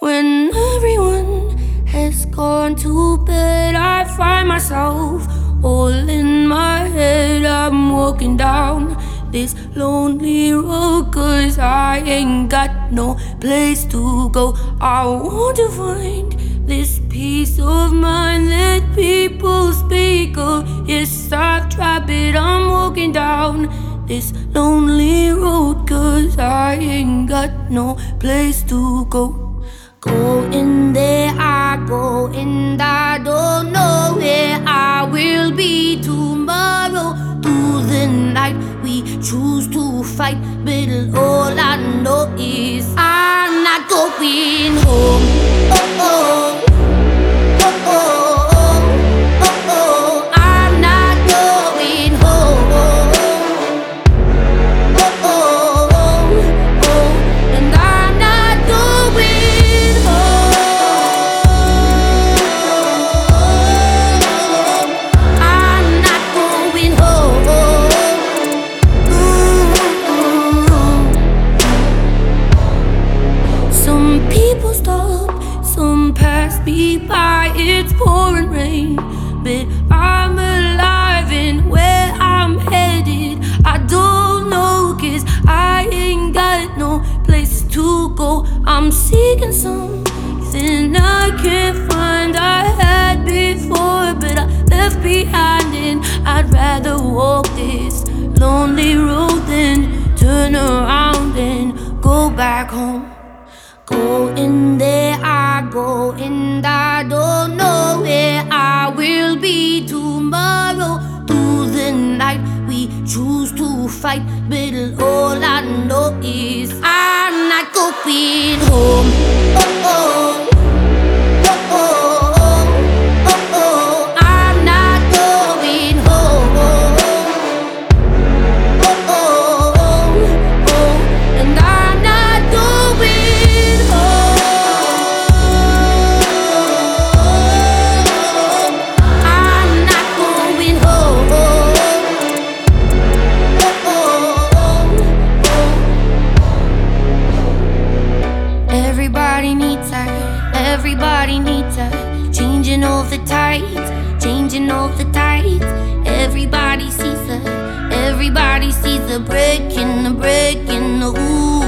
When everyone has gone to bed, I find myself all in my head. I'm walking down this lonely road, 'cause I ain't got no place to go. I want to find this peace of mind that people speak of. Yes, I've tried, but I'm walking down this lonely road, 'cause I ain't got no place to go. Go in there, I go, and I don't know where I will be tomorrow. Through the night, we choose to fight, but all I know is I'm not going home. Oh, oh. Oh, oh, oh, oh, oh. I'm not going home. Oh, oh, oh, oh. And I'm not going home. I'm not going home. Some people stop, some pass me by. It's pouring rain, but I'm alive, and where I'm headed I don't know, 'cause I ain't got no place to go. I'm seeking something I can't find. I had before, but I left behind, and I'd rather walk this lonely road than turn around and go back home. Go in there, I go, and I don't know where I will be tomorrow. Through the night, we choose to fight, but all I know is I'm not going home. Oh, oh. Oh, oh, oh, oh, oh. I'm not going home. Oh, oh, oh, oh. And I'm not going home. I'm not going home. Oh, oh, oh. Everybody needs her. Everybody needs her. Changing all the tides. Changing all the tides. Everybody sees her. Everybody sees her breaking, the breaking. Ooh.